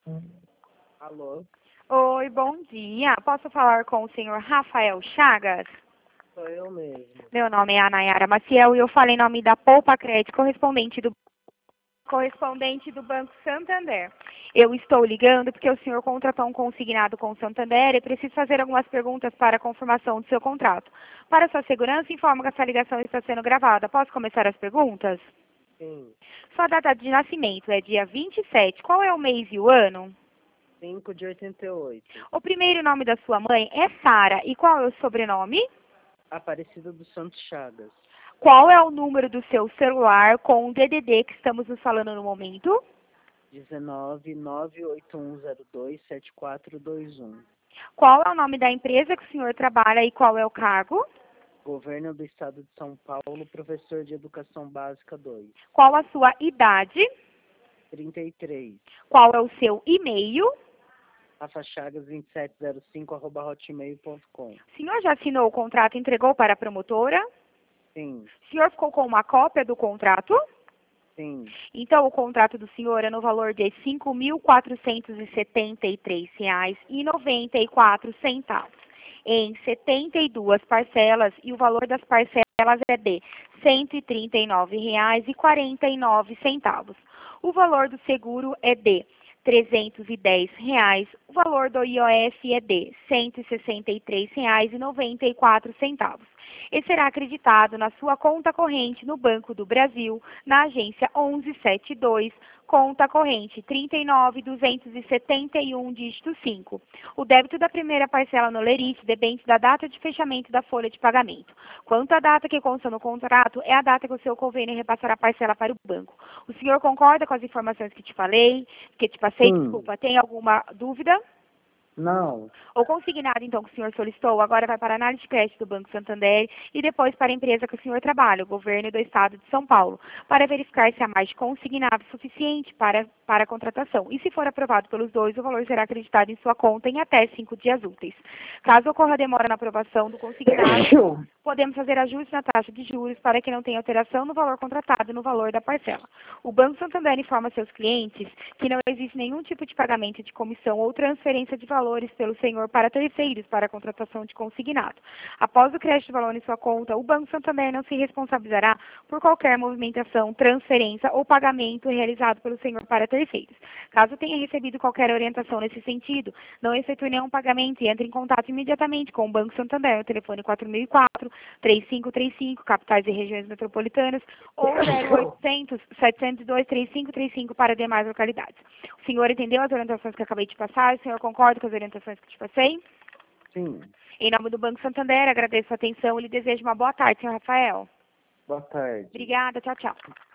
Alô? Oi, bom dia. Posso falar com o senhor Rafael Chagas? Sou eu mesmo. Meu nome é Anayara Maciel e eu falo em nome da Poupa Crédito, correspondente do Banco Santander. Eu estou ligando porque o senhor contratou um consignado com o Santander e preciso fazer algumas perguntas para a confirmação do seu contrato. Para sua segurança, informo que essa ligação está sendo gravada. Posso começar as perguntas? Sim. Sua data de nascimento é dia 27. Qual é o mês e o ano? 5 de 88. O primeiro nome da sua mãe é Sara. E qual é o sobrenome? Aparecida do Santos Chagas. Qual é o número do seu celular com o DDD que estamos nos falando no momento? 19 98102 7421. Qual é o nome da empresa que o senhor trabalha e qual é o cargo? Governo do Estado de São Paulo, professor de Educação Básica 2. Qual a sua idade? 33. Qual é o seu e-mail? rafachagas2705@hotmail.com. O senhor já assinou o contrato e entregou para a promotora? Sim. O senhor ficou com uma cópia do contrato? Sim. Então, o contrato do senhor é no valor de R$ 5.473,94, em 72 parcelas, e o valor das parcelas é de R$ 139,49. O valor do seguro é de R$ 310. O valor do IOF é de R$ 163,94. E será acreditado na sua conta corrente no Banco do Brasil, na agência 1172, conta corrente 39.271, dígito 5. O débito da primeira parcela no lerite depende da data de fechamento da folha de pagamento. Quanto à data que consta no contrato, é a data que o seu convênio repassará a parcela para o banco. O senhor concorda com as informações que te passei? Sim. Desculpa, tem alguma dúvida? Não. O consignado, então, que o senhor solicitou, agora vai para a análise de crédito do Banco Santander e depois para a empresa que o senhor trabalha, o governo do Estado de São Paulo, para verificar se há mais de consignado suficiente para a contratação. E se for aprovado pelos dois, o valor será acreditado em sua conta em até 5 dias úteis. Caso ocorra demora na aprovação do consignado, podemos fazer ajustes na taxa de juros para que não tenha alteração no valor contratado e no valor da parcela. O Banco Santander informa seus clientes que não existe nenhum tipo de pagamento de comissão ou transferência de valores pelo senhor para terceiros para a contratação de consignado. Após o crédito de valor em sua conta, o Banco Santander não se responsabilizará por qualquer movimentação, transferência ou pagamento realizado pelo senhor para terceiros. Caso tenha recebido qualquer orientação nesse sentido, não efetue nenhum pagamento e entre em contato imediatamente com o Banco Santander no telefone 4004-3535, capitais e regiões metropolitanas, ou 0800-702-3535 para demais localidades. O senhor entendeu as orientações que eu acabei de passar? O senhor concorda com as orientações que eu te passei? Sim. Em nome do Banco Santander, agradeço a atenção e lhe desejo uma boa tarde, senhor Rafael. Boa tarde. Obrigada, tchau, tchau.